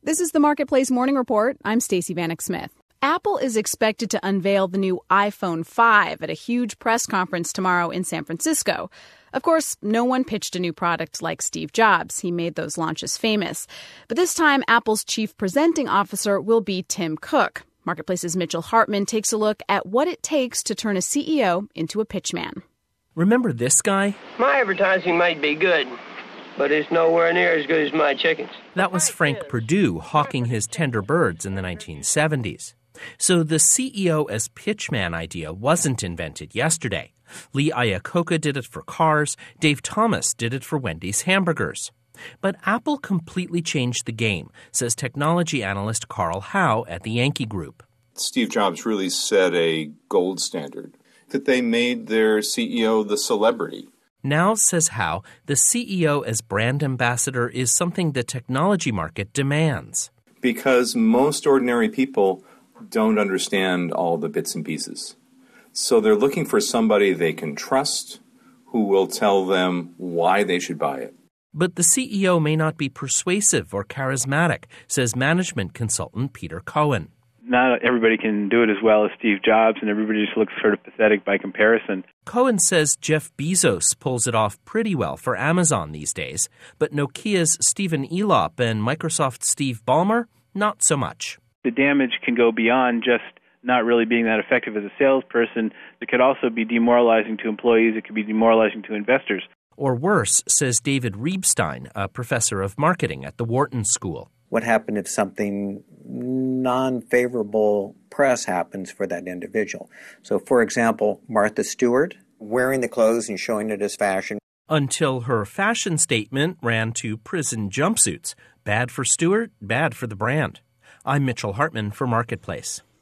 This is the Marketplace Morning Report. I'm Stacey Vanek Smith. Apple is expected to unveil the new iPhone 5 at a huge press conference tomorrow in San Francisco. Of course, no one pitched a new product like Steve Jobs. He made those launches famous. But this time, Apple's chief presenting officer will be Tim Cook. Marketplace's Mitchell Hartman takes a look at what it takes to turn a CEO into a pitchman. Remember this guy? My advertising might be good, but it's nowhere near as good as my chickens. That was Frank Perdue hawking his tender birds in the 1970s. So the CEO as pitchman idea wasn't invented yesterday. Lee Iacocca did it for cars. Dave Thomas did it for Wendy's hamburgers. But Apple completely changed the game, says technology analyst Carl Howe at the Yankee Group. Steve Jobs really set a gold standard, that they made their CEO the celebrity. Now, says Howe, the CEO as brand ambassador is something the technology market demands. Because most ordinary people don't understand all the bits and pieces. So they're looking for somebody they can trust who will tell them why they should buy it. But the CEO may not be persuasive or charismatic, says management consultant Peter Cohen. Not everybody can do it as well as Steve Jobs, and everybody just looks sort of pathetic by comparison. Cohen says Jeff Bezos pulls it off pretty well for Amazon these days, but Nokia's Stephen Elop and Microsoft's Steve Ballmer, not so much. The damage can go beyond just not really being that effective as a salesperson. It could also be demoralizing to employees. It could be demoralizing to investors. Or worse, says David Reibstein, a professor of marketing at the Wharton School. What happened if something non-favorable press happens for that individual? So, for example, Martha Stewart wearing the clothes and showing it as fashion. Until her fashion statement ran to prison jumpsuits. Bad for Stewart, bad for the brand. I'm Mitchell Hartman for Marketplace.